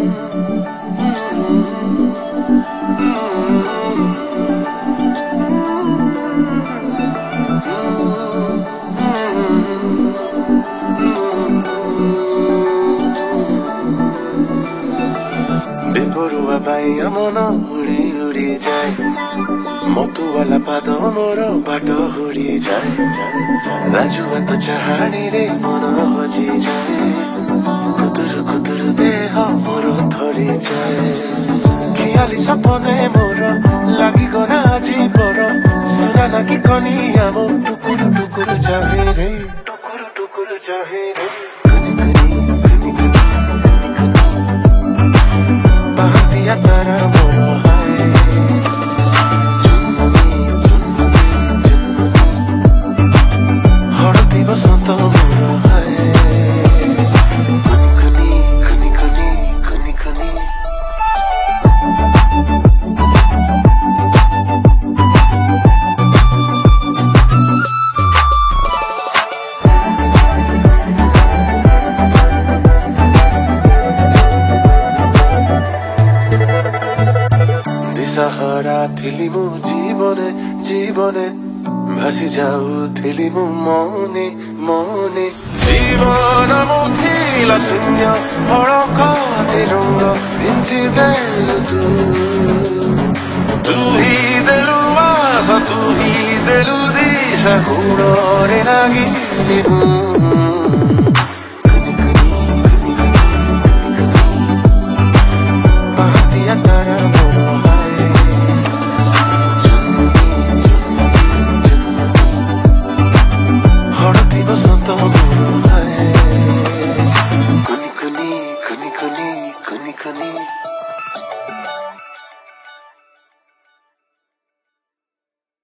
बेपरुआ बाइया मन उड़ी उड़ी जाए मधुवाला पाद मोर बाट हुड़ी जाए राजुआ तो चाहाणी रे मन हजी जाए कुतुरु कुतुरु देह मोर थरी जाए खियाली सपने मोर लगी गला जी पर सुना ना कि कनिया मो टुकुरु टुकुरु चाहे रे टुकुरु टुकुरु चाहे रे बातिया तारा मोर हाय हरती बसंत मोर हाय कुनी कुनी कुनी कुनी कुनी दिशाहरा थिली मु जीवने जीवने भासी जाऊथिली मु मौने मौने जीवन मु थिला शून्य हड़क तिरंग भिंची देलु तू ही देलु आस तू ही देलु दिशा गुणरे लागिली मु बातिया तारा मोर हरती बसंत मोर हाय कुनी कुनी कुनी कुनी कुनी कुनी